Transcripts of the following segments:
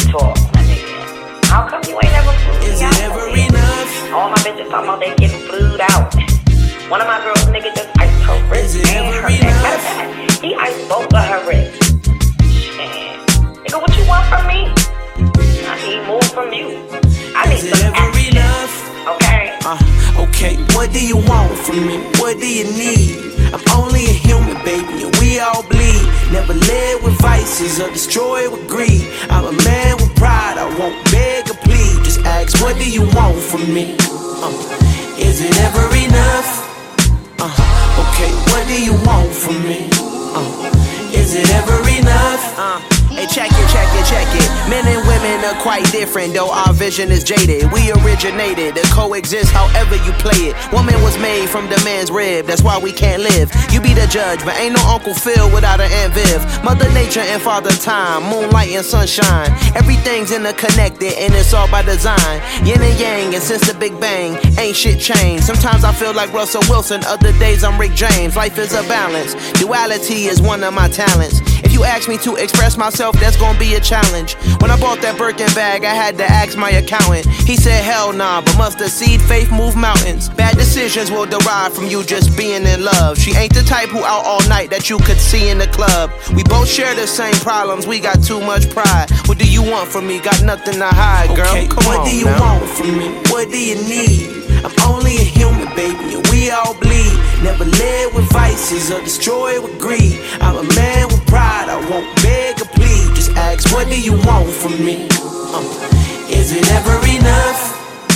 talk, my nigga. How come you ain't never flew me out? Is it ever enough? All my bitches talking about they getting flued out. One of my girls, nigga, just iced her wrist and her neck. Matter of fact, he iced both of her wrists. Shit. Nigga, what you want from me? I need more from you. I need some action. Okay? Okay, what do you want from me? What do you need? I'm only a human, baby, and we all bleed. Never led with vices or destroyed with greed. I'm a man with pride, I won't beg or plead. Just ask, what do you want from me? Is it ever enough? Okay, what do you want from me? Is it ever enough? Hey, check it. Men and women are quite different, though our vision is jaded. We originated to coexist however you play it. Woman was made from the man's rib, that's why we can't live. You be the judge, but ain't no Uncle Phil without an Aunt Viv. Mother Nature and Father Time, moonlight and sunshine. Everything's interconnected and it's all by design. Yin and yang, and since the Big Bang, ain't shit changed. Sometimes I feel like Russell Wilson, other days I'm Rick James. Life is a balance, duality is one of my talents. If you ask me to express myself, that's gonna be a challenge. When I bought that Birkin bag, I had to ask my accountant. He said, hell nah, but mustard seed faith move mountains. Bad decisions will derive from you just being in love. She ain't the type who out all night that you could see in the club. We both share the same problems, we got too much pride. What do you want from me? Got nothing to hide, girl. Okay, come on, what do you want from me? What do you need? I'm only a human, baby, and we all bleed. Never led with vices or destroyed with greed. I'm a man with pride, I won't beg or plead. Just ask, what do you want from me? Is it ever enough?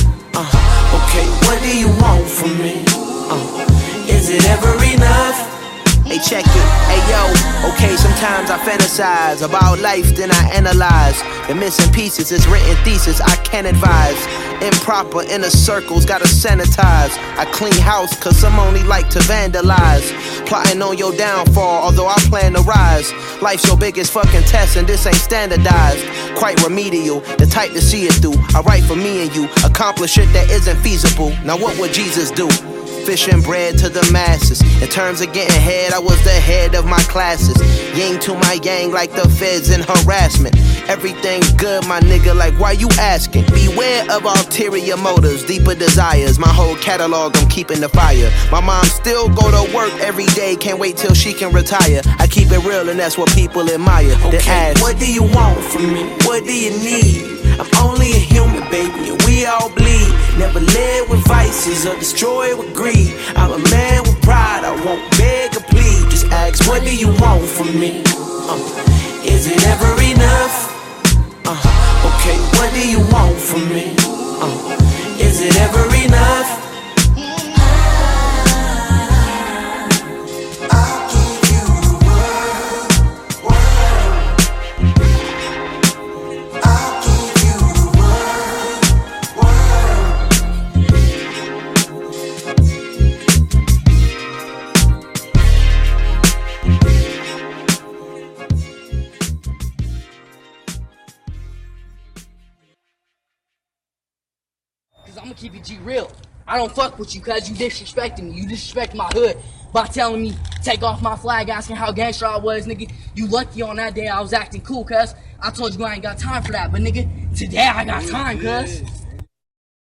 Okay, what do you want from me? Is it ever enough? Hey, check it, hey yo, okay, sometimes I fantasize about life, then I analyze the missing pieces, it's written thesis, I can't advise. Improper inner circles, gotta sanitize. I clean house, cause some only like to vandalize. Plotting on your downfall, although I plan to rise. Life's your biggest fucking test, and this ain't standardized. Quite remedial, the type to see it through. I write for me and you, accomplish shit that isn't feasible. Now what would Jesus do? Fishing bread to the masses. In terms of getting head, I was the head of my classes. Yin to my yang like the feds in harassment. Everything's good, my nigga, like why you asking? Beware of ulterior motives, deeper desires. My whole catalog, I'm keeping the fire. My mom still go to work every day, can't wait till she can retire. I keep it real and that's what people admire. Okay, what do you want from me? What do you need? I'm only a human, baby, and we all bleed. Never led with vices or destroyed with greed. I'm a man with pride, I won't beg or plead. Just ask, what do you want from me? Is it ever enough? Okay, what do you want from me? Is it ever enough? I'ma keep it G real. I don't fuck with you cause you disrespecting me. You disrespect my hood by telling me take off my flag, asking how gangster I was, nigga. You lucky on that day I was acting cool cuz I told you I ain't got time for that. But nigga, today I got time cuz.